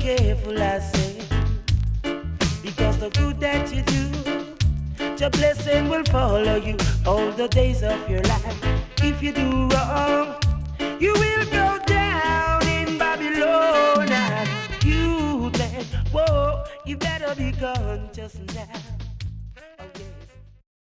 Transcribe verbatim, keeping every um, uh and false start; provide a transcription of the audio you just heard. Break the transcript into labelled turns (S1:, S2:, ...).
S1: careful, I say, because the good that you do, your blessing will follow you all the days of your life. If you do wrong, you will go down in Babylon. And you then, whoa, you better be conscious now.